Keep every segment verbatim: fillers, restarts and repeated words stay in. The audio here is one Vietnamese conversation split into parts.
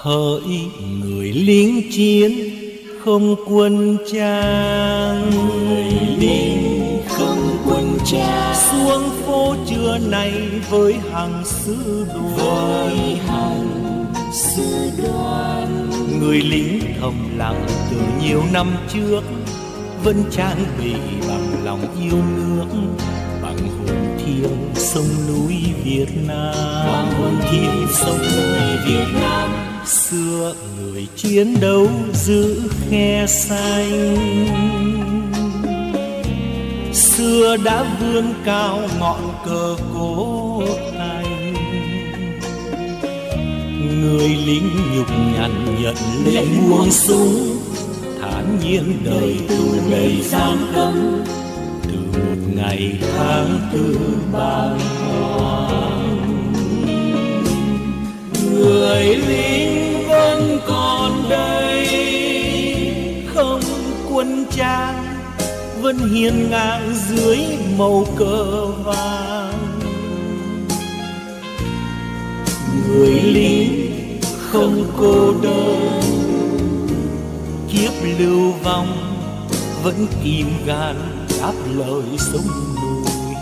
Hỡi người lính chiến không quân trang, người lính không quân trang, xuống phố trưa nay với hàng sư đoàn, hàng sư đoàn. Người lính thầm lặng từ nhiều năm trước, vẫn trang bị bằng lòng yêu nước, bằng hồn thiêng sông núi Việt Nam, bằng hồn thiêng sông núi Việt Nam. Xưa người chiến đấu giữ khe xanh, xưa đã vươn cao ngọn cờ cố thành. Người lính nhục nhằn nhận lệnh buông súng, thản nhiên đời tù đầy giam cấm, từ một ngày tháng tư bàng hoàng. Người lính vẫn còn đây, không quân trang, vẫn hiên ngang dưới màu cờ vàng. Người lính không cô đơn, kiếp lưu vong vẫn kìm gan đáp lời sông núi.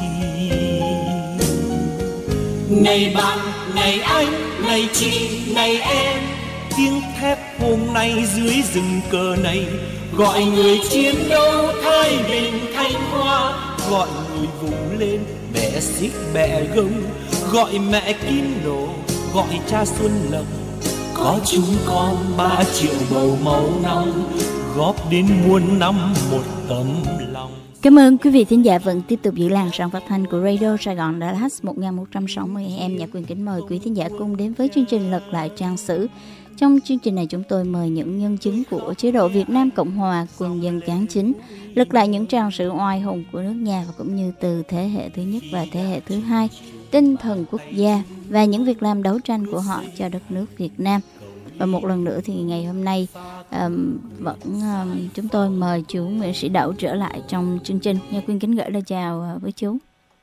Này bạn, này anh, này chị, này em, tiếng thép hôm nay dưới rừng cờ này gọi người chiến đấu Thái Bình Thanh Hóa, gọi người vùng lên bẻ xích bẻ gông, gọi mẹ Kim Nổ, gọi cha Xuân Lộc. Có chúng con ba triệu bầu máu nóng, góp đến muôn năm một tấm lòng. Cảm ơn quý vị thính giả vẫn tiếp tục giữ làn sóng phát thanh của Radio Sài Gòn Dallas một nghìn một trăm sáu mươi A M. Nhạc Quyền kính mời quý thính giả cùng đến với chương trình Lật lại trang sử. Trong chương trình này chúng tôi mời những nhân chứng của chế độ Việt Nam Cộng Hòa, quân dân cán chính, lật lại những trang sử oai hùng của nước nhà và cũng như từ thế hệ thứ nhất và thế hệ thứ hai, tinh thần quốc gia và những việc làm đấu tranh của họ cho đất nước Việt Nam. Và một lần nữa thì ngày hôm nay um, vẫn um, chúng tôi mời chú Nguyễn Sĩ Đậu trở lại trong chương trình. Nhạc Quyền kính gửi lời chào uh, với chú.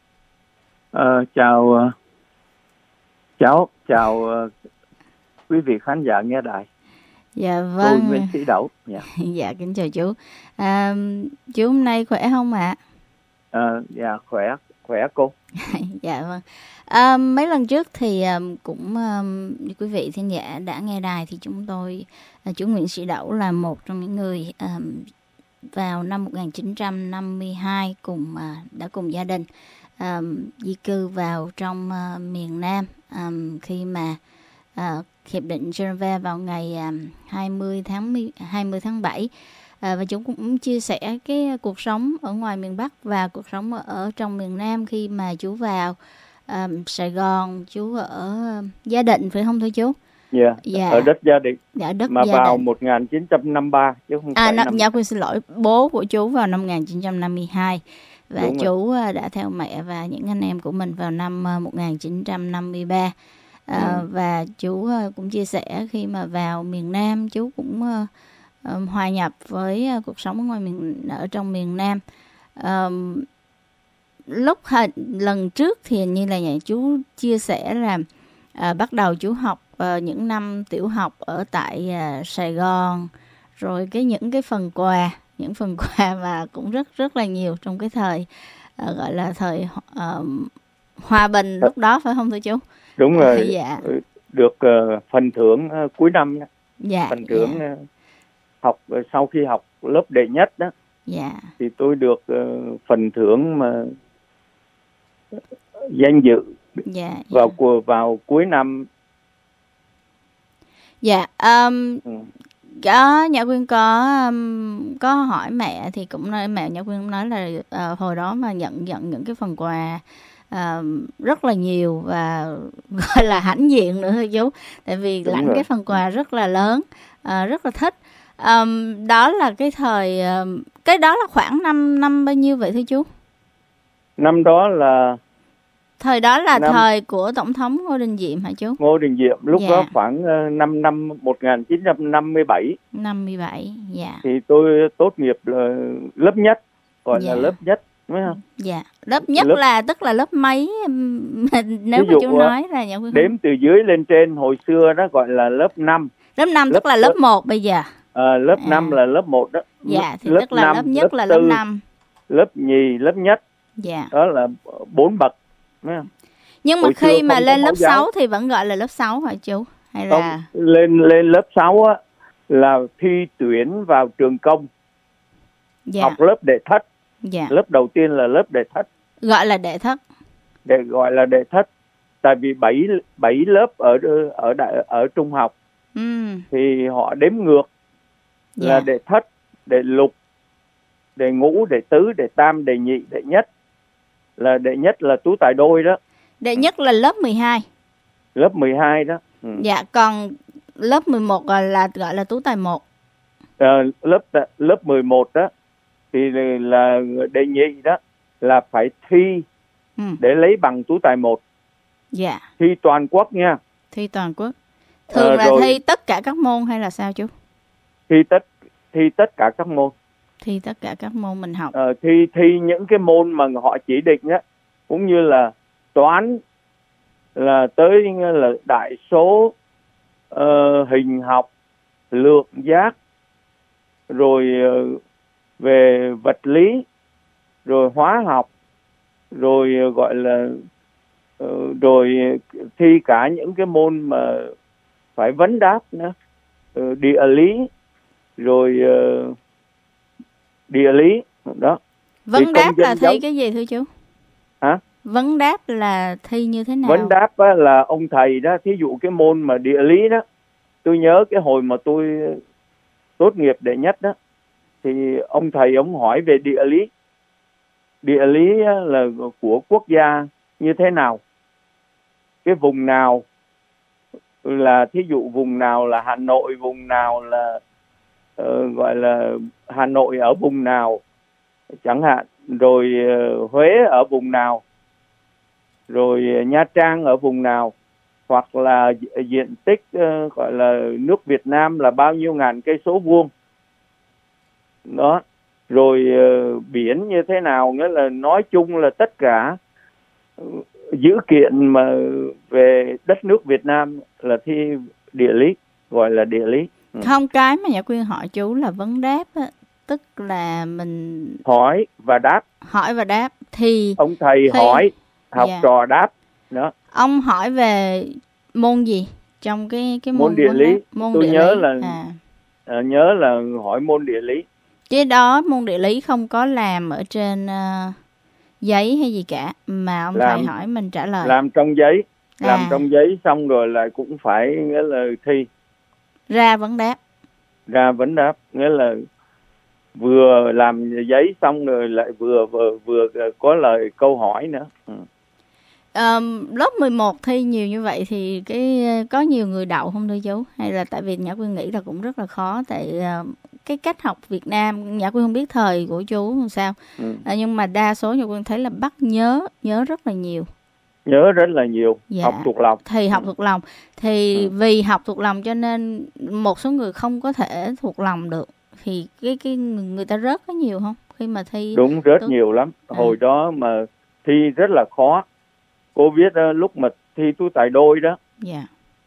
À, chào uh, cháu, chào uh, quý vị khán giả nghe đài. Dạ vâng. Tôi Nguyễn Sĩ Đậu. Dạ, dạ kính chào chú. À, chú hôm nay khỏe không ạ? À, dạ khỏe, khỏe cô. Dạ vâng. À, mấy lần trước thì um, cũng um, quý vị thính giả đã nghe đài thì chúng tôi uh, chú Nguyễn Sĩ Đậu là một trong những người um, vào năm một nghìn chín trăm năm mươi hai cùng uh, đã cùng gia đình um, di cư vào trong uh, miền Nam um, khi mà uh, hiệp định Geneva vào ngày um, hai mươi tháng bảy. À, và chúng cũng chia sẻ cái cuộc sống ở ngoài miền Bắc và cuộc sống ở, ở trong miền Nam khi mà chú vào um, Sài Gòn, chú ở Gia Định phải không thưa chú? Yeah, dạ, ở đất Gia Định. Dạ, đất mà Gia vào Định. một nghìn chín trăm năm mươi ba chứ không à, phải năm... năm... Dạ, Quyên xin lỗi, bố của chú vào năm một nghìn chín trăm năm mươi hai và đúng chú rồi. Đã theo mẹ và những anh em của mình vào năm một nghìn chín trăm năm mươi ba. À, ừ. Và chú cũng chia sẻ khi mà vào miền Nam chú cũng uh, hòa nhập với uh, cuộc sống ở ngoài miền ở trong miền Nam. Uh, lúc h- lần trước thì như là nhà chú chia sẻ là uh, bắt đầu chú học uh, những năm tiểu học ở tại uh, Sài Gòn, rồi cái những cái phần quà những phần quà mà cũng rất rất là nhiều trong cái thời uh, gọi là thời uh, hòa bình lúc đó phải không thưa chú? Đúng rồi. Dạ. Được uh, phần thưởng uh, cuối năm. Dạ. Phần thưởng dạ. uh, học uh, sau khi học lớp đệ nhất đó. Dạ. Thì tôi được uh, phần thưởng mà danh dự. Dạ. Vào dạ. vào cuối năm. Dạ. Um, ừ. Có Nhã Quyên có um, có hỏi mẹ thì cũng nói mẹ Nhã Quyên cũng nói là uh, hồi đó mà nhận nhận những cái phần quà Uh, rất là nhiều và gọi là hãnh diện nữa thưa chú, tại vì Đúng lãnh rồi. cái phần quà rất là lớn, uh, rất là thích. Um, đó là cái thời uh, cái đó là khoảng năm năm bao nhiêu vậy thưa chú? Năm đó là thời đó là năm... thời của Tổng thống Ngô Đình Diệm hả chú? Ngô Đình Diệm lúc dạ. đó khoảng uh, năm năm một nghìn chín trăm năm mươi bảy. năm mươi bảy, dạ. Thì tôi tốt nghiệp là lớp nhất, gọi dạ. là lớp nhất. Không? Dạ, lớp nhất lớp... là tức là lớp mấy nếu mà chú nói là nhận đếm từ dưới lên trên hồi xưa đó gọi là lớp năm. Lớp năm Lớp- tức là lớp một bây giờ. À, lớp À. năm là lớp một đó. Dạ, thì lớp tức là năm, lớp nhất là tư, lớp năm. lớp nhì, lớp nhất, Dạ. đó là bốn bậc. Thấy không? Nhưng mà Hồi khi xưa mà không có lên mẫu lớp giáo. sáu thì vẫn gọi là lớp sáu hả chú? Hay là Không, lên lên lớp sáu á là thi tuyển vào trường công, dạ. học lớp đệ thất. Dạ. Lớp đầu tiên là lớp đệ thất, Gọi là đệ thất. để gọi là đệ thất. Tại vì bảy bảy lớp ở ở đại, ở trung học Ừ. thì họ đếm ngược Dạ. là đệ thất, đệ lục, đệ ngũ, đệ tứ, đệ tam, đệ nhị, đệ nhất. Là đệ nhất là tú tài đôi đó, Đệ nhất là lớp mười hai. lớp mười hai đó. Ừ. Dạ, còn lớp mười một là, là gọi là tú tài một. Ờ, lớp lớp mười một đó thì là đệ nhị đó là phải thi Ừ. để lấy bằng tú tài một, Dạ, thi toàn quốc nha. thi toàn quốc. Thường Ờ, là rồi- thi tất cả các môn hay là sao chú? Thi tất thi tất cả các môn. Thi tất cả các môn mình học. Ờ, thi thi những cái môn mà họ chỉ định á, cũng như là toán, là tới là đại số, ờ, hình học, lượng giác, rồi ờ, về vật lý, rồi hóa học, rồi ờ, gọi là ờ, rồi thi cả những cái môn mà phải vấn đáp nữa, Ờ, địa lý, rồi ờ, địa lý đó. Vấn thì đáp công dân là thi giáo- cái gì thưa chú? Hả? Vấn đáp là thi như thế nào? Vấn đáp á, là ông thầy đó, thí dụ cái môn mà địa lý đó, tôi nhớ cái hồi mà tôi tốt nghiệp đệ nhất đó, thì ông thầy ông hỏi về địa lý. Địa lý á, là của quốc gia như thế nào, cái vùng nào là thí dụ vùng nào là Hà Nội, vùng nào là ờ, gọi là Hà Nội ở vùng nào chẳng hạn, rồi ờ, Huế ở vùng nào, rồi Nha Trang ở vùng nào, hoặc là diện tích uh, gọi là nước Việt Nam là bao nhiêu ngàn cây số vuông đó, rồi uh, biển như thế nào. Nghĩa là nói chung là tất cả uh, dữ kiện mà về đất nước Việt Nam là thi địa lý, gọi là địa lý. Ừ. Không, cái mà Nhã Quyên hỏi chú là vấn đáp á, tức là mình Hỏi và đáp, hỏi và đáp. Thì ông thầy Khi- hỏi, học Dạ. trò đáp đó. ông hỏi về môn gì trong cái cái môn, Môn địa vấn lý. đáp? Môn Tôi địa nhớ lý. là À. À, nhớ là hỏi môn địa lý. Chứ đó môn địa lý không có làm ở trên uh, giấy hay gì cả, mà ông Làm- thầy hỏi mình trả lời. Làm trong giấy, làm À. trong giấy xong rồi lại cũng phải nghĩa là thi Ra vấn đáp. ra vấn đáp, nghĩa là vừa làm giấy xong rồi lại vừa vừa vừa có lời câu hỏi nữa. Ừ. Um, lớp mười một thi nhiều như vậy thì cái có nhiều người đậu không thưa chú? Hay là tại vì Nhã Quyên nghĩ là cũng rất là khó, tại uh, cái cách học Việt Nam, Nhã Quyên không biết thời của chú làm sao, Ừ. à, nhưng mà đa số Nhã Quyên thấy là bắt nhớ nhớ rất là nhiều. Nhớ rất là nhiều. Dạ. Học thuộc lòng. Thì học thuộc lòng thì Ừ. vì học thuộc lòng cho nên một số người không có thể thuộc lòng được, thì cái cái người, người ta rớt có nhiều không khi mà thi? Đúng, rất Đúng. nhiều lắm. À. Hồi đó mà thi rất là khó. Cô biết uh, lúc mà thi tú tài đôi đó, Dạ.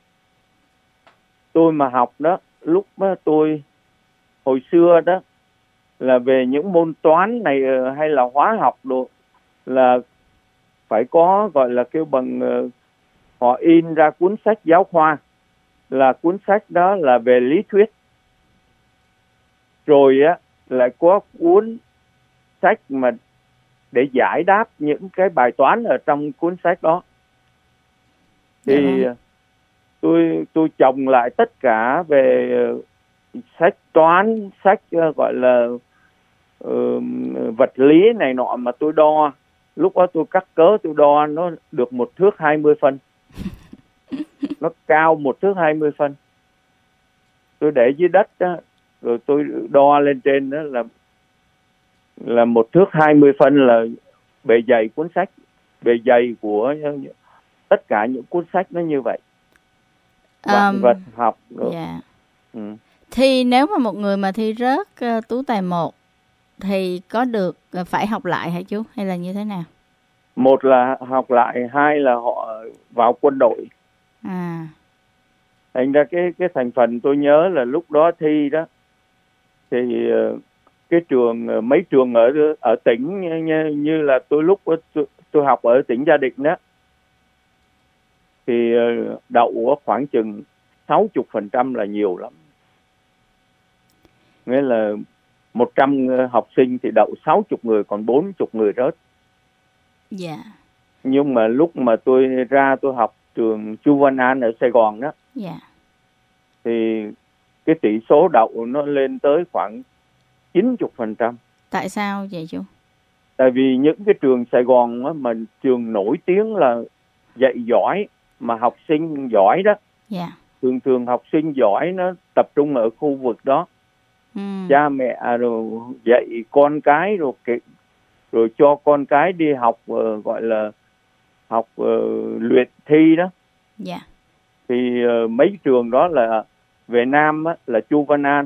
tôi mà học đó, lúc uh, tôi hồi xưa đó là về những môn toán này uh, hay là hóa học đồ là phải có gọi là kêu bằng uh, họ in ra cuốn sách giáo khoa, là cuốn sách đó là về lý thuyết, rồi á lại có cuốn sách mà để giải đáp những cái bài toán ở trong cuốn sách đó. Thì Dạ. tôi tôi chồng lại tất cả về uh, sách toán, sách uh, gọi là uh, vật lý này nọ mà tôi đo. Lúc đó tôi cắt cớ tôi đo nó được một thước hai mươi phân. Nó cao một thước hai mươi phân. Tôi để dưới đất đó, rồi tôi đo lên trên đó là là một thước hai mươi phân là bề dày cuốn sách, bề dày của tất cả những cuốn sách nó như vậy. Vạn Um, vật học rồi. Dạ. Ừ. Thì nếu mà một người mà thi rớt uh, tú tài một thì có được uh, phải học lại hả chú, hay là như thế nào? Một là học lại, hai là họ vào quân đội. À. Thành ra cái cái thành phần tôi nhớ là lúc đó thi đó thì cái trường mấy trường ở ở tỉnh như, như là tôi lúc tôi, tôi học ở tỉnh Gia Định đó thì đậu khoảng chừng sáu mươi phần trăm là nhiều lắm. Nghĩa là một trăm học sinh thì đậu sáu mươi người, còn bốn mươi người rớt. Dạ. Yeah. Nhưng mà lúc mà tôi ra tôi học trường Chu Văn An ở Sài Gòn đó, dạ. thì cái tỷ số đậu nó lên tới khoảng chín mươi phần trăm. Tại sao vậy chú? Tại vì những cái trường Sài Gòn á, mà trường nổi tiếng là dạy giỏi mà học sinh giỏi đó, dạ. thường thường học sinh giỏi nó tập trung ở khu vực đó. Ừ. Cha mẹ rồi dạy con cái rồi rồi cho con cái đi học uh, gọi là học uh, luyện thi đó. Dạ. Thì uh, mấy trường đó là về Nam á, là Chu Văn An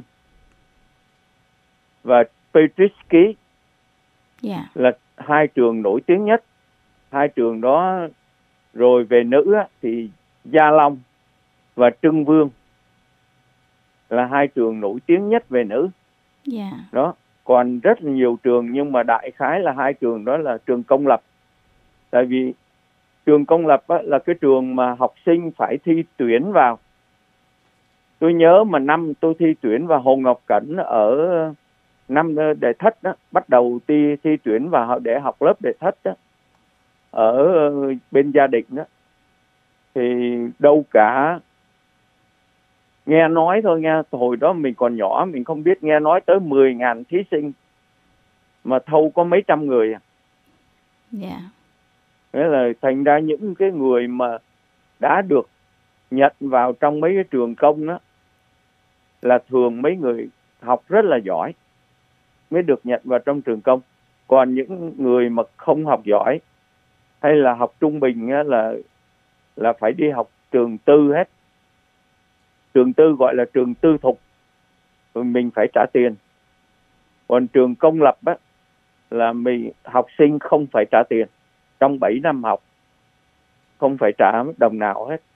và Petriski. Dạ. Là hai trường nổi tiếng nhất. Hai trường đó. Rồi về nữ á, thì Gia Long và Trưng Vương là hai trường nổi tiếng nhất về nữ. Dạ. Đó. Còn rất là nhiều trường, nhưng mà đại khái là hai trường đó là trường công lập. Tại vì trường công lập á, là cái trường mà học sinh phải thi tuyển vào. Tôi nhớ mà năm tôi thi tuyển vào Hồ Ngọc Cẩn ở năm đệ thất đó, bắt đầu thi, thi tuyển vào để học lớp đệ thất đó, ở bên Gia Định đó, thì đâu cả nghe nói thôi nha, hồi đó mình còn nhỏ mình không biết, nghe nói tới mười nghìn thí sinh mà thâu có mấy trăm người à. Dạ. Nghĩa là thành ra những cái người mà đã được nhận vào trong mấy cái trường công đó là thường mấy người học rất là giỏi mới được nhận vào trong trường công. Còn những người mà không học giỏi hay là học trung bình á, là là phải đi học trường tư hết. Trường tư gọi là trường tư thục, rồi mình phải trả tiền. Còn trường công lập á, là mình học sinh không phải trả tiền trong bảy năm học, không phải trả đồng nào hết.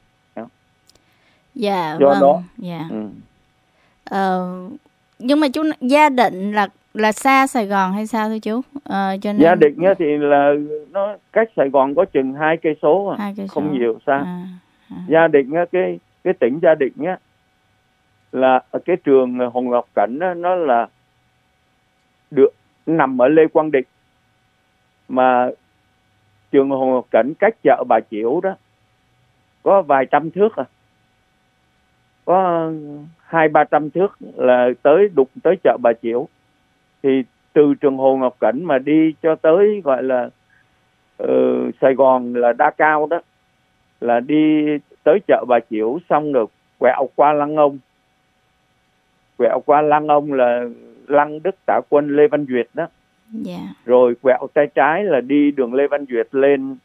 Dạ. Do vâng. đó Dạ. ừ. ờ, nhưng mà chú Gia Định là là xa Sài Gòn hay sao thưa chú? Ờ, cho nên... Gia Định á, thì là nó cách Sài Gòn có chừng hai cây số à, không nhiều xa. À, à. Gia Định á, cái cái tỉnh Gia Định á, là cái trường Hồ Ngọc Cảnh á, nó là được nằm ở Lê Quang Định, mà trường Hồ Ngọc Cảnh cách chợ Bà Chiểu đó có vài trăm thước à, có hai ba trăm thước là tới đụng tới chợ Bà Chiểu. Thì từ trường Hồ Ngọc Cảnh mà đi cho tới gọi là uh, Sài Gòn là Đa Cao đó, là đi tới chợ Bà Chiểu xong rồi quẹo qua Lăng Ông. Quẹo qua Lăng Ông là Lăng Đức Tả Quân Lê Văn Duyệt đó. Yeah. Rồi quẹo tay trái là đi đường Lê Văn Duyệt lên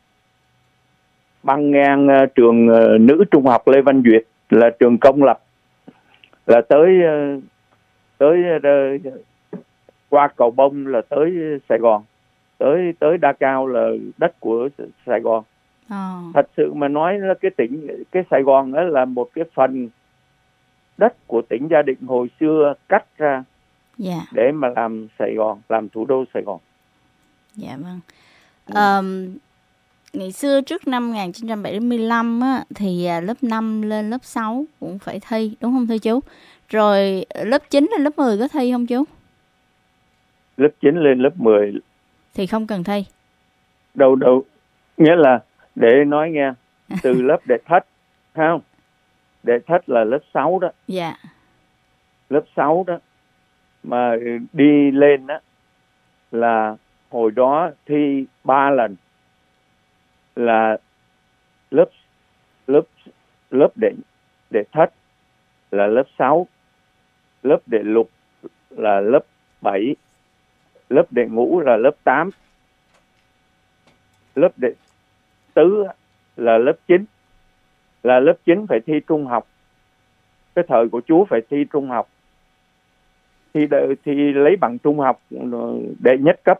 băng ngang uh, trường uh, nữ trung học Lê Văn Duyệt là trường công lập, là tới uh, tới uh, qua Cầu Bông là tới Sài Gòn, tới tới Đa Cao là đất của Sài Gòn. Oh. Thật sự mà nói là cái tỉnh cái Sài Gòn đó là một cái phần đất của tỉnh Gia Định hồi xưa cắt ra. Yeah. Để mà làm Sài Gòn, làm thủ đô Sài Gòn. Dạ vâng. Um, ngày xưa trước năm một nghìn chín trăm bảy mươi lăm á, thì lớp năm lên lớp sáu cũng phải thi, đúng không thưa chú? Rồi lớp chín lên lớp mười có thi không chú? Lớp chín lên lớp mười thì không cần thi. Đâu đâu, nghĩa là để nói nghe, từ lớp đệ thất, không? Đệ thất là lớp sáu đó. Dạ. Lớp sáu đó mà đi lên đó là hồi đó thi ba lần, là lớp lớp lớp đệ đệ thất là lớp sáu, lớp đệ lục là lớp bảy, lớp đệ ngũ là lớp tám, lớp đệ tứ là lớp chín. Là lớp chín phải thi trung học. Cái thời của chú phải thi trung học, thi đợi, thi lấy bằng trung học đệ nhất cấp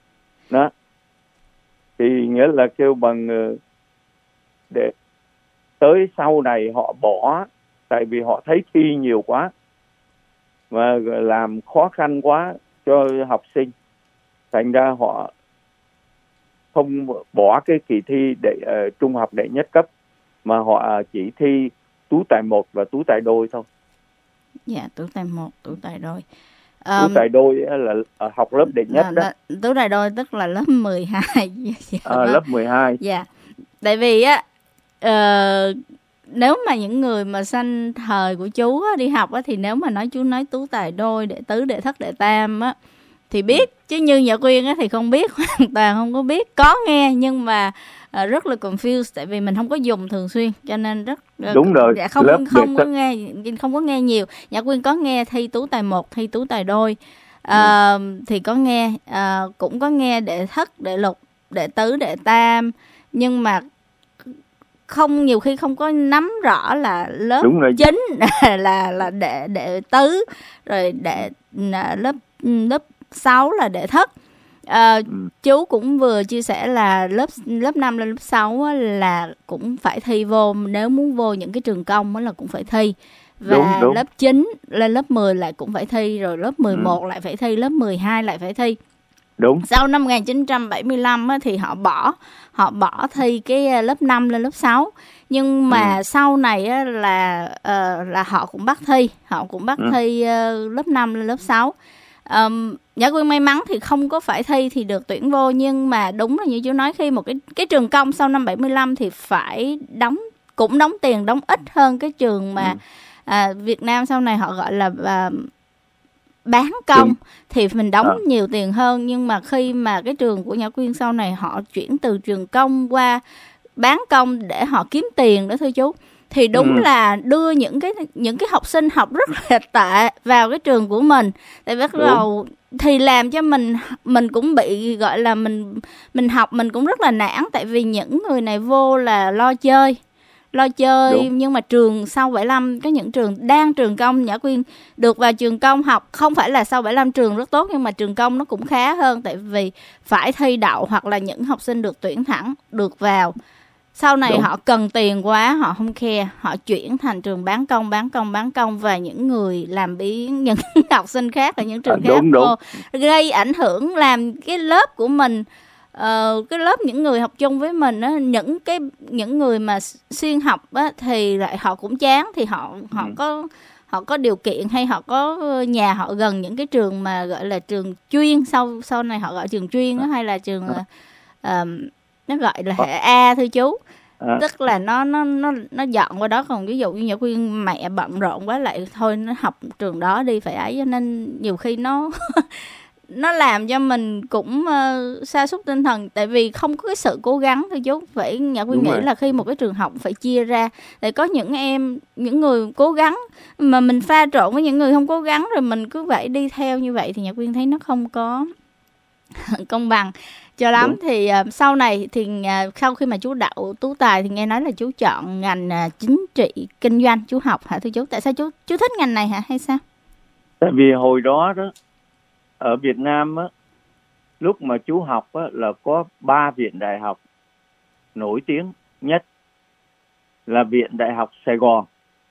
đó, thì nghĩa là kêu bằng để tới sau này họ bỏ, tại vì họ thấy thi nhiều quá và làm khó khăn quá cho học sinh, thành ra họ không bỏ cái kỳ thi để uh, trung học đệ nhất cấp, mà họ chỉ thi tú tài một và tú tài đôi thôi. Dạ, tú tài một, tú tài đôi. Tú um, tài đôi là uh, học lớp đệ nhất đó. Tú tài đôi tức là lớp mười hai. À, lớp mười hai. Dạ. Tại vì á uh, nếu mà những người mà sanh thời của chú á, đi học á, thì nếu mà nói chú nói tú tài đôi, đệ tứ, đệ thất, đệ tam á thì biết, chứ như Nhã Quyên á thì không biết, hoàn toàn không có biết. Có nghe nhưng mà uh, rất là confused, tại vì mình không có dùng thường xuyên, cho nên rất uh, đúng rồi. Dạ, không không, không có nghe không có nghe nhiều. Nhã Quyên có nghe thi tú tài một, thi tú tài đôi, uh, ừ. thì có nghe, uh, cũng có nghe đệ thất, đệ lục, đệ tứ, đệ tam, nhưng mà không, nhiều khi không có nắm rõ là lớp chín là là đệ đệ tứ, rồi đệ lớp lớp sáu là đệ thất. À, ừ. Chú cũng vừa chia sẻ là lớp lớp năm lên lớp sáu là cũng phải thi vô, nếu muốn vô những cái trường công là cũng phải thi. Và đúng, đúng. lớp chín lên lớp mười lại cũng phải thi, rồi lớp mười một ừ. lại phải thi, lớp mười hai lại phải thi. Đúng. Sau năm một nghìn chín trăm bảy mươi lăm á, thì họ bỏ họ bỏ thi cái lớp năm lên lớp sáu, nhưng mà ừ. sau này á, là uh, là họ cũng bắt thi họ cũng bắt ừ. thi uh, lớp năm lên lớp sáu. Um, Nhã Quyên may mắn thì không có phải thi thì được tuyển vô, nhưng mà đúng là như chú nói, khi một cái cái trường công sau năm bảy mươi lăm thì phải đóng, cũng đóng tiền, đóng ít hơn cái trường mà ừ. à, Việt Nam sau này họ gọi là à, bán công, ừ. thì mình đóng à. nhiều tiền hơn. Nhưng mà khi mà cái trường của Nhã Quyên sau này họ chuyển từ trường công qua bán công để họ kiếm tiền đó thưa chú, thì đúng ừ. là đưa những cái những cái học sinh học rất là tệ vào cái trường của mình. Tại bắt đầu thì làm cho mình mình cũng bị gọi là mình mình học mình cũng rất là nản, tại vì những người này vô là lo chơi lo chơi đúng. Nhưng mà trường sau bảy mươi lăm có những trường đang trường công, Nhã Quyên được vào trường công học, không phải là sau bảy mươi lăm trường rất tốt, nhưng mà trường công nó cũng khá hơn, tại vì phải thi đậu hoặc là những học sinh được tuyển thẳng được vào. Sau này đúng. Họ cần tiền quá, họ không care, họ chuyển thành trường bán công, bán công, bán công, và những người làm biến những học sinh khác ở những trường à, khác vô, gây ảnh hưởng làm cái lớp của mình, uh, cái lớp những người học chung với mình á, những cái những người mà xuyên học á, thì lại họ cũng chán, thì họ họ ừ. có họ có điều kiện hay họ có nhà họ gần những cái trường mà gọi là trường chuyên, sau sau này họ gọi trường chuyên á, hay là trường uh, nó gọi là hệ A thưa chú. À. Tức là nó nó nó nó dọn qua đó. Còn ví dụ như Nhã Quyên mẹ bận rộn quá lại thôi nó học trường đó đi phải ấy, cho nên nhiều khi nó nó làm cho mình cũng uh, sa sút tinh thần, tại vì không có cái sự cố gắng thưa chú. Vậy Nhã Quyên nghĩ là khi một cái trường học phải chia ra, để có những em, những người cố gắng mà mình pha trộn với những người không cố gắng, rồi mình cứ vậy đi theo như vậy, thì Nhã Quyên thấy nó không có công bằng cho lắm. Đúng. Thì uh, sau này thì uh, sau khi mà chú đậu tú tài thì nghe nói là chú chọn ngành uh, chính trị kinh doanh chú học hả thưa chú? Tại sao chú chú thích ngành này hả hay sao? Tại vì hồi đó đó ở Việt Nam á, lúc mà chú học á, là có ba viện đại học nổi tiếng nhất là Viện Đại học Sài Gòn,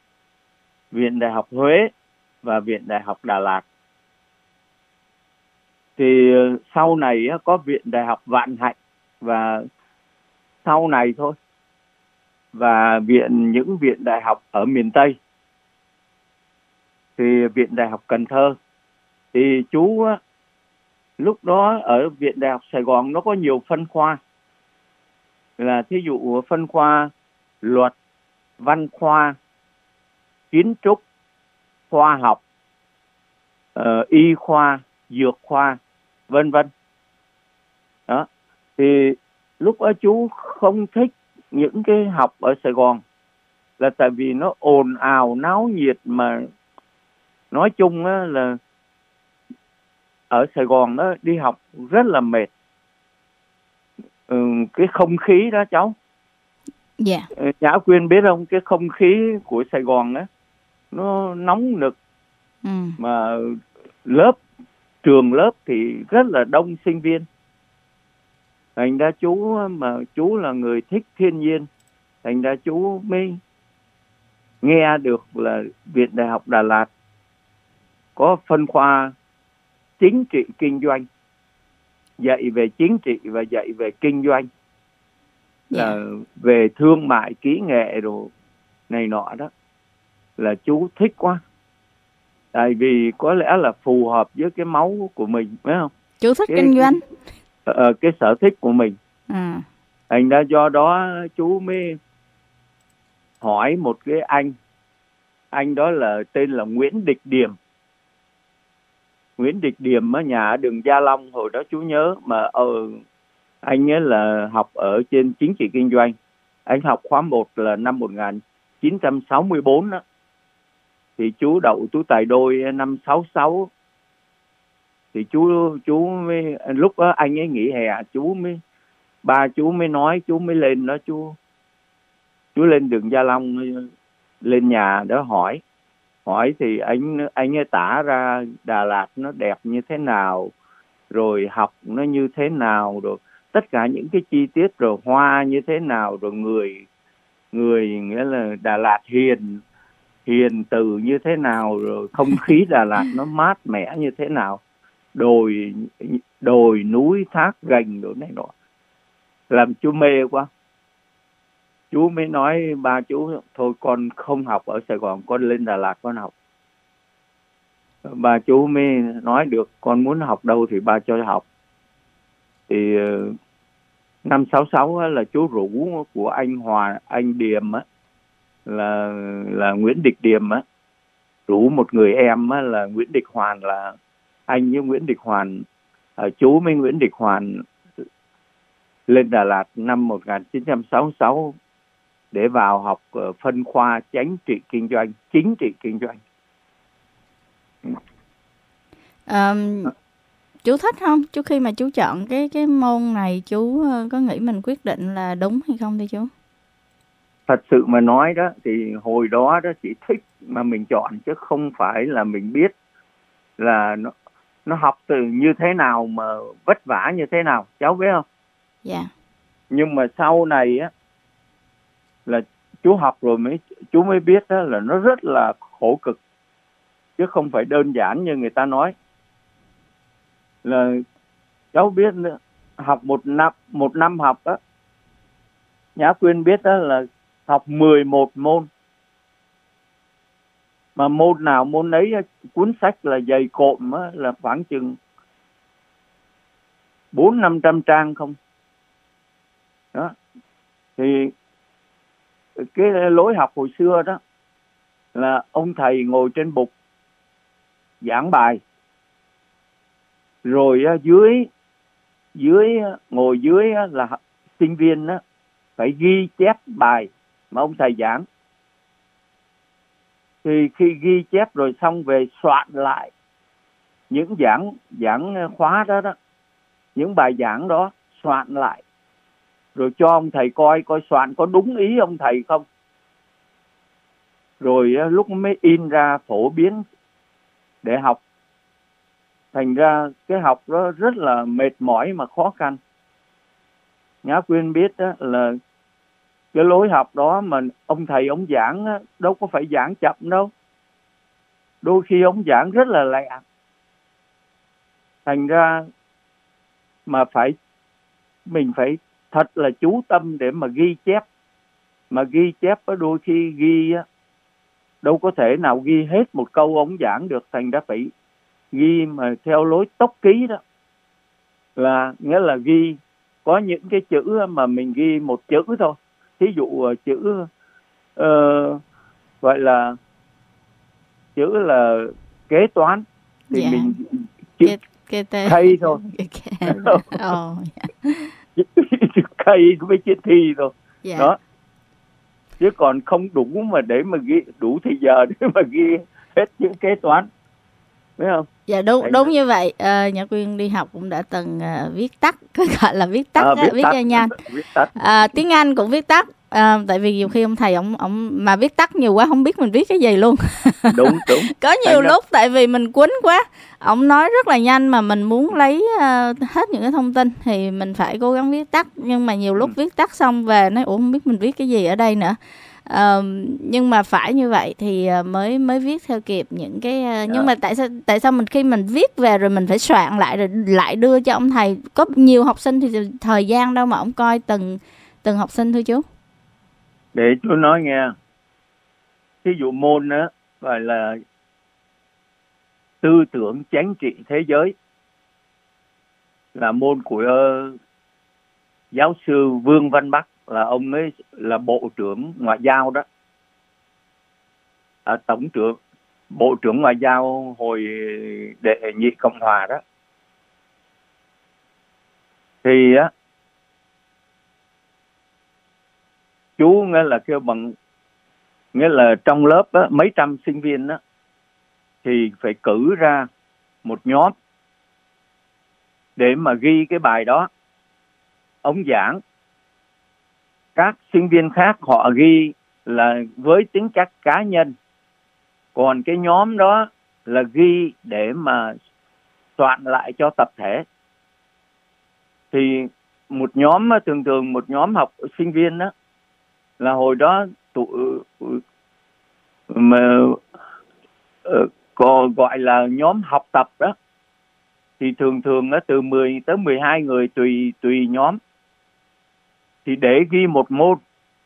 Viện Đại học Huế và Viện Đại học Đà Lạt. Thì sau này có Viện Đại học Vạn Hạnh và sau này thôi, và viện những viện đại học ở miền Tây, thì Viện Đại học Cần Thơ. Thì chú lúc đó ở Viện Đại học Sài Gòn nó có nhiều phân khoa, là thí dụ phân khoa luật, văn khoa, kiến trúc, khoa học, uh, y khoa, dược khoa, vân vân. Đó. Thì lúc đó chú không thích những cái học ở Sài Gòn, là tại vì nó ồn ào náo nhiệt, mà nói chung á, là ở Sài Gòn đó đi học rất là mệt. Ừ, cái không khí đó cháu. Dạ. Yeah. Nhã Quyên biết không, cái không khí của Sài Gòn á nó nóng nực, ừ. mà lớp trường lớp thì rất là đông sinh viên. Thành ra chú mà chú là người thích thiên nhiên, thành ra chú mới nghe được là Viện Đại học Đà Lạt có phân khoa chính trị kinh doanh, dạy về chính trị và dạy về kinh doanh, là yeah. về thương mại kỹ nghệ rồi này nọ đó, là chú thích quá. Tại vì có lẽ là phù hợp với cái máu của mình, phải không? Chú thích cái, kinh doanh. Cái, uh, cái sở thích của mình. À. Thành ra do đó chú mới hỏi một cái anh, anh đó là tên là Nguyễn Địch Điềm. Nguyễn Địch Điềm ở nhà ở đường Gia Long, hồi đó chú nhớ, mà ở anh ấy là học ở trên chính trị kinh doanh. Anh học khóa một là năm một nghìn chín trăm sáu mươi tư đó. Thì chú đậu tú tài đôi năm sáu sáu. Thì chú chú mới, lúc đó anh ấy nghỉ hè, chú mới ba chú mới nói, chú mới lên đó, chú chú lên đường Gia Long, lên nhà đó hỏi. Hỏi thì anh anh ấy tả ra Đà Lạt nó đẹp như thế nào, rồi học nó như thế nào, rồi tất cả những cái chi tiết, rồi hoa như thế nào, rồi người người nghĩa là Đà Lạt hiền hiền từ như thế nào, rồi không khí Đà Lạt nó mát mẻ như thế nào, đồi đồi núi thác gành đồ này nọ, làm chú mê quá. Chú mới nói ba chú thôi con không học ở Sài Gòn, con lên Đà Lạt con học. Ba chú mới nói được, con muốn học đâu thì ba cho học. Thì năm sáu sáu là chú rủ của anh Hòa, anh Điềm á, là là Nguyễn Địch Điềm á, rủ một người em á, là Nguyễn Địch Hoàn, là anh với Nguyễn Địch Hoàn, à, chú với Nguyễn Địch Hoàn lên Đà Lạt năm một nghìn chín trăm sáu mươi sáu để vào học phân khoa chính trị kinh doanh, chính trị kinh doanh. Um, chú thích không? Chú khi mà chú chọn cái cái môn này, chú có nghĩ mình quyết định là đúng hay không thưa chú? Thật sự mà nói đó thì hồi đó đó chỉ thích mà mình chọn, chứ không phải là mình biết là nó nó học từ như thế nào mà vất vả như thế nào, cháu biết không? Dạ. Yeah. Nhưng mà sau này á là chú học rồi mới chú mới biết đó là nó rất là khổ cực, chứ không phải đơn giản như người ta nói. Là cháu biết nữa, học một năm một năm học á, Nhã Quyên biết đó là học mười một môn, mà môn nào môn ấy cuốn sách là dày cộm á, là khoảng chừng bốn năm trăm trang không đó. Thì cái lối học hồi xưa đó là ông thầy ngồi trên bục giảng bài, rồi dưới dưới ngồi dưới là sinh viên đó phải ghi chép bài mà ông thầy giảng. Thì khi ghi chép rồi xong về soạn lại những giảng giảng khóa đó đó, những bài giảng đó soạn lại, rồi cho ông thầy coi coi soạn có đúng ý ông thầy không. Rồi lúc mới in ra phổ biến để học. Thành ra cái học đó rất là mệt mỏi mà khó khăn. Nhã Quyên biết đó là cái lối học đó mà ông thầy ông giảng đó, đâu có phải giảng chậm đâu. Đôi khi ông giảng rất là lẹ. Thành ra mà phải mình phải thật là chú tâm để mà ghi chép. Mà ghi chép đó, đôi khi ghi á, đâu có thể nào ghi hết một câu ông giảng được. Thành ra phải ghi mà theo lối tốc ký đó. Là nghĩa là ghi có những cái chữ mà mình ghi một chữ thôi. Thí dụ chữ uh, gọi là chữ là kế toán thì yeah. mình chữ kế, cây thôi. Oh, chữ cây với chữ thi thôi. Yeah. Đó. Chứ còn không đủ mà để mà ghi đủ thì giờ để mà ghi hết chữ kế toán. Biết không? Dạ đúng Đấy. Đúng như vậy. À, Nhã Quyên đi học cũng đã từng uh, viết tắt, gọi là viết tắt, à, viết viết tắt, cho nhanh. Viết tắt. À, tiếng Anh cũng viết tắt. À, tại vì nhiều khi ông thầy ông ông mà viết tắt nhiều quá không biết mình viết cái gì luôn. Đúng đúng. Có nhiều lúc tại vì mình quýnh quá, ông nói rất là nhanh mà mình muốn lấy uh, hết những cái thông tin thì mình phải cố gắng viết tắt, nhưng mà nhiều lúc ừ. viết tắt xong về nói ủa không biết mình viết cái gì ở đây nữa. Uh, nhưng mà phải như vậy thì uh, mới mới viết theo kịp những cái uh, nhưng mà tại sao tại sao mình khi mình viết về rồi mình phải soạn lại rồi lại đưa cho ông thầy? Có nhiều học sinh thì thời gian đâu mà ông coi từng từng học sinh thôi chú. Để chú nói nghe, ví dụ môn đó gọi là tư tưởng chính trị thế giới, là môn của uh, giáo sư Vương Văn Bắc, là ông ấy là bộ trưởng ngoại giao đó, à, tổng trưởng bộ trưởng ngoại giao hồi đệ nhị Cộng hòa đó. Thì á, chú nghĩa là kêu bằng, nghĩa là trong lớp á, mấy trăm sinh viên đó thì phải cử ra một nhóm để mà ghi cái bài đó. Ông giảng, các sinh viên khác họ ghi là với tính cách cá nhân, còn cái nhóm đó là ghi để mà soạn lại cho tập thể. Thì một nhóm, thường thường một nhóm học sinh viên đó, là hồi đó tụ mà có gọi là nhóm học tập đó, thì thường thường đó, từ mười tới mười hai người tùy tùy nhóm. Thì để ghi một môn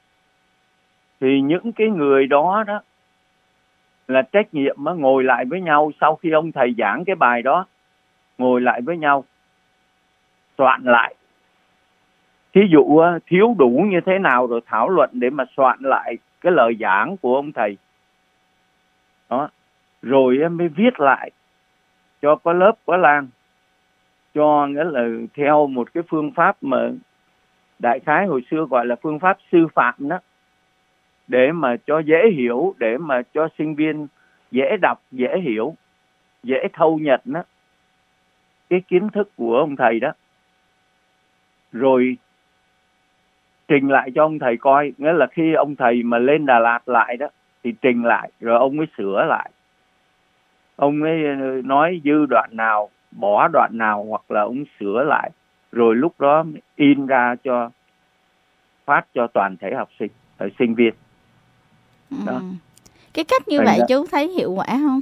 thì những cái người đó đó là trách nhiệm đó, ngồi lại với nhau sau khi ông thầy giảng cái bài đó, ngồi lại với nhau soạn lại. Thí dụ thiếu đủ như thế nào rồi thảo luận để mà soạn lại cái lời giảng của ông thầy đó, rồi mới viết lại cho có lớp có làng, cho nghĩa là theo một cái phương pháp mà đại khái hồi xưa gọi là phương pháp sư phạm đó, để mà cho dễ hiểu, để mà cho sinh viên dễ đọc, dễ hiểu, dễ thâu nhận đó cái kiến thức của ông thầy đó, rồi trình lại cho ông thầy coi. Nghĩa là khi ông thầy mà lên Đà Lạt lại đó thì trình lại, rồi ông mới sửa lại, ông ấy nói dư đoạn nào, bỏ đoạn nào, hoặc là ông sửa lại, rồi lúc đó in ra cho phát cho toàn thể học sinh, sinh viên đó. Ừ. Cái cách như Thành vậy đó, chú thấy hiệu quả không?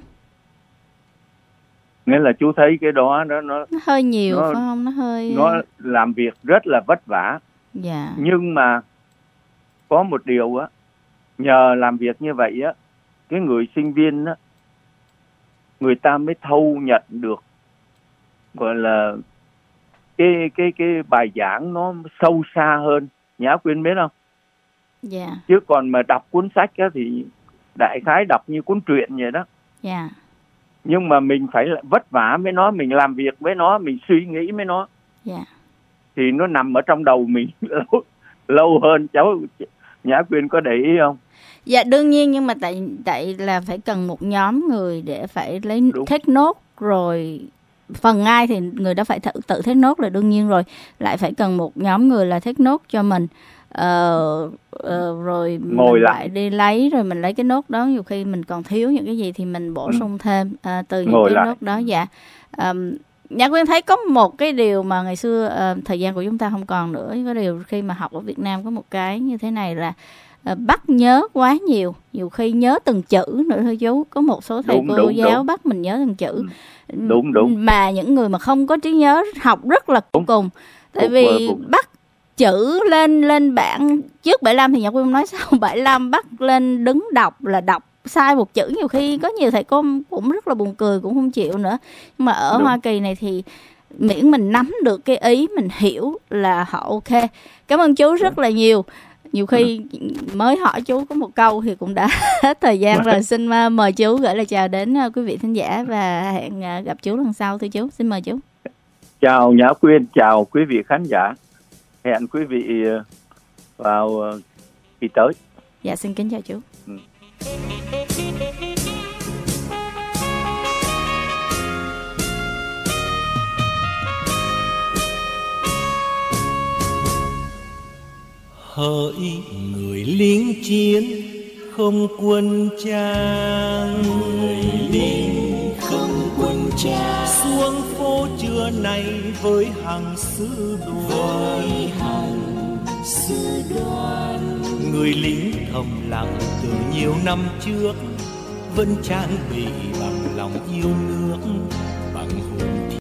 Nghĩa là chú thấy cái đó nó nó, nó hơi nhiều nó, phải không? Nó hơi nó làm việc rất là vất vả. Dạ. Nhưng mà có một điều á, nhờ làm việc như vậy á, cái người sinh viên á, người ta mới thâu nhận được gọi là cái cái cái bài giảng nó sâu xa hơn. Nhã Quyên biết không? Dạ. Chứ còn mà đọc cuốn sách á thì đại khái đọc như cuốn truyện vậy đó. Dạ. Nhưng mà mình phải vất vả với nó, mình làm việc với nó, mình suy nghĩ với nó. Dạ. Thì nó nằm ở trong đầu mình lâu, lâu hơn. Cháu Nhã Quyên có để ý không? Dạ đương nhiên, nhưng mà tại tại là phải cần một nhóm người để phải lấy take nốt, rồi phần ai thì người đó phải tự, tự take nốt là đương nhiên rồi, lại phải cần một nhóm người là take nốt cho mình. Ờ, uh, rồi ngồi mình lại. lại đi lấy, rồi mình lấy cái nốt đó, nhiều khi mình còn thiếu những cái gì thì mình bổ sung thêm uh, từ những ngồi cái lại. nốt đó. Dạ. Um, Nhã Quyên thấy có một cái điều mà ngày xưa uh, thời gian của chúng ta không còn nữa. Có điều khi mà học ở Việt Nam có một cái như thế này là uh, bắt nhớ quá nhiều, nhiều khi nhớ từng chữ nữa thôi chú. Có một số thầy đúng, cô đúng, giáo đúng. bắt mình nhớ từng chữ. Đúng đúng. Mà những người mà không có trí nhớ học rất là đúng. cùng. Tại đúng, vì đúng. bắt chữ lên lên bảng trước bảy mươi lăm thì Nhã Quyên nói sau bảy mươi lăm bắt lên đứng đọc là đọc sai một chữ, nhiều khi có nhiều thầy cô cũng rất là buồn cười, cũng không chịu nữa. Nhưng mà ở Đúng. Hoa Kỳ này thì miễn mình nắm được cái ý, mình hiểu là họ ok. Cảm ơn chú rất là nhiều. Nhiều khi mới hỏi chú có một câu thì cũng đã hết thời gian rồi. Xin mời chú gửi lời chào đến quý vị thính giả và hẹn gặp chú lần sau thưa chú. Xin mời chú. Chào Nhã Quyên, chào quý vị khán giả. Hẹn quý vị vào kỳ tới. Dạ xin kính chào chú. Ừ. hỡi người lính chiến không quân trang, người lính không quân trang xuống phố trưa nay với hàng sư đoàn, với hàng sư đoàn. người lính thầm lặng từ nhiều năm trước vẫn trang bị bằng lòng yêu nước, bằng hồn